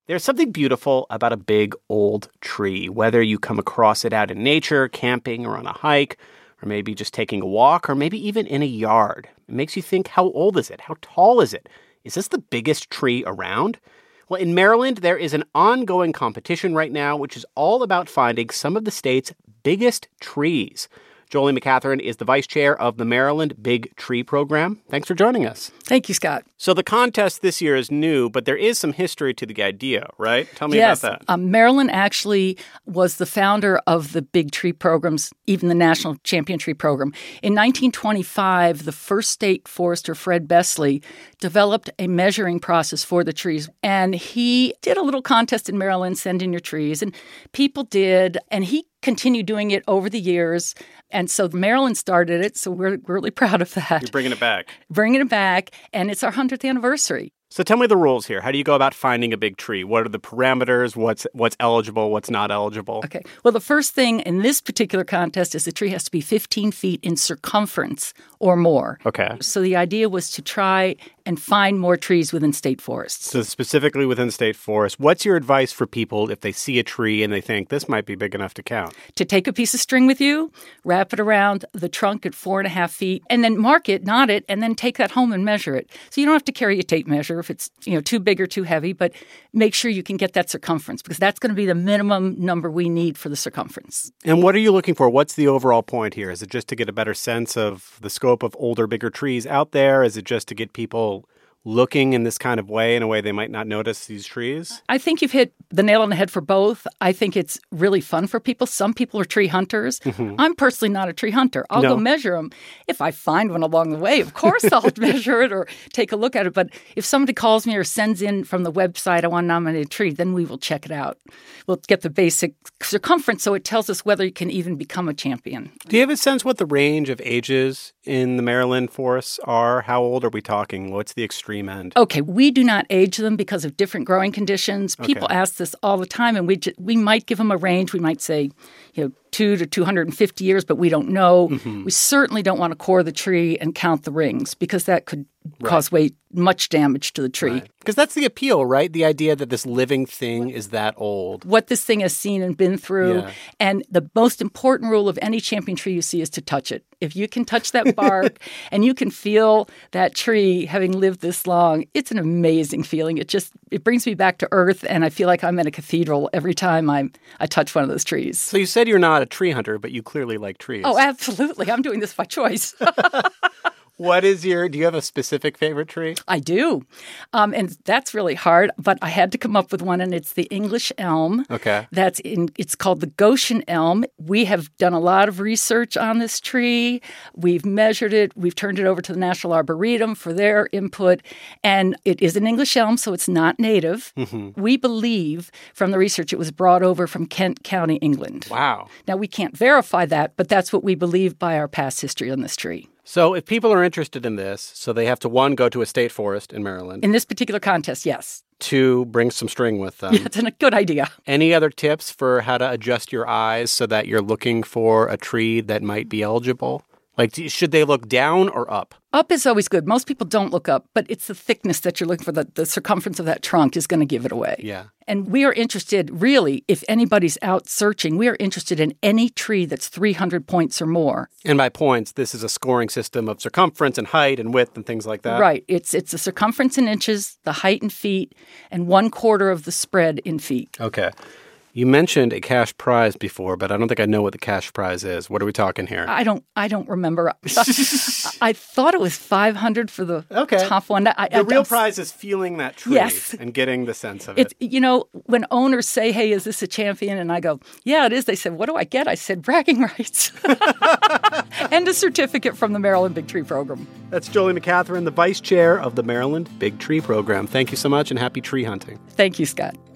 There's something beautiful about a big, old tree, whether you come across it out in nature, camping, or on a hike, or maybe just taking a walk, or maybe even in a yard. It makes you think, how old is it? How tall is it? Is this the biggest tree around? Well, in Maryland, there is an ongoing competition right now, which is all about finding some of the state's biggest trees. Jolie McCatherine is the vice chair of the Maryland Big Tree Program. Thanks for joining us. Thank you, Scott. So the contest this year is new, but there is some history to the idea, right? Tell me about that. Yes, Maryland actually was the founder of the Big Tree programs, even the National Champion Tree Program. In 1925, the first state forester, Fred Besley, developed a measuring process for the trees. And he did a little contest in Maryland, send in your trees, and people did. And he continued doing it over the years. And so Maryland started it, so we're really proud of that. You're bringing it back. Bringing it back, and it's our 100th anniversary. So tell me the rules here. How do you go about finding a big tree? What are the parameters? What's eligible? What's not eligible? Okay. Well, the first thing in this particular contest is the tree has to be 15 feet in circumference or more. Okay. So the idea was to try and find more trees within state forests. So specifically within state forests, what's your advice for people if they see a tree and they think this might be big enough to count? To take a piece of string with you, wrap it around the trunk at 4.5 feet, and then mark it, knot it, and then take that home and measure it. So you don't have to carry a tape measure if it's too big or too heavy, but make sure you can get that circumference because that's going to be the minimum number we need for the circumference. And what are you looking for? What's the overall point here? Is it just to get a better sense of the scope of older, bigger trees out there? Is it just to get people looking in this kind of way, in a way they might not notice these trees? I think you've hit the nail on the head for both. I think it's really fun for people. Some people are tree hunters. Mm-hmm. I'm personally not a tree hunter. I'll go measure them. If I find one along the way, of course I'll measure it or take a look at it. But if somebody calls me or sends in from the website, I want to nominate a tree, then we will check it out. We'll get the basic circumference so it tells us whether you can even become a champion. Do you have a sense what the range of ages in the Maryland forests are? How old are we talking? What's the extreme end? Okay, we do not age them because of different growing conditions. People ask this all the time, and we might give them a range. We might say, 2 to 250 years, but we don't know. Mm-hmm. We certainly don't want to core the tree and count the rings because that could cause much damage to the tree. Because that's the appeal, right? The idea that this living thing is that old. What this thing has seen and been through. Yeah. And the most important rule of any champion tree you see is to touch it. If you can touch that bark and you can feel that tree having lived this long, it's an amazing feeling. It brings me back to earth, and I feel like I'm in a cathedral every time I touch one of those trees. So you said you're not a tree hunter, but you clearly like trees. Oh, absolutely. I'm doing this by choice. Do you have a specific favorite tree? I do. And that's really hard, but I had to come up with one, and it's the English elm. Okay. It's called the Goshen elm. We have done a lot of research on this tree. We've measured it. We've turned it over to the National Arboretum for their input. And it is an English elm, so it's not native. Mm-hmm. We believe from the research it was brought over from Kent County, England. Wow. Now, we can't verify that, but that's what we believe by our past history on this tree. So if people are interested in this, so they have to, 1, go to a state forest in Maryland. In this particular contest, yes. 2, bring some string with them. Yeah, it's a good idea. Any other tips for how to adjust your eyes so that you're looking for a tree that might be eligible? Like, should they look down or up? Up is always good. Most people don't look up, but it's the thickness that you're looking for. The circumference of that trunk is going to give it away. Yeah. And we are interested, really, if anybody's out searching, we are interested in any tree that's 300 points or more. And by points, this is a scoring system of circumference and height and width and things like that? Right. It's the circumference in inches, the height in feet, and 1/4 of the spread in feet. Okay. You mentioned a cash prize before, but I don't think I know what the cash prize is. What are we talking here? I don't remember. I thought it was $500 for the top one. The real prize is feeling that tree and getting the sense of it. When owners say, hey, is this a champion? And I go, yeah, it is. They said, what do I get? I said, bragging rights. And a certificate from the Maryland Big Tree Program. That's Jolie McCatherine, the vice chair of the Maryland Big Tree Program. Thank you so much and happy tree hunting. Thank you, Scott.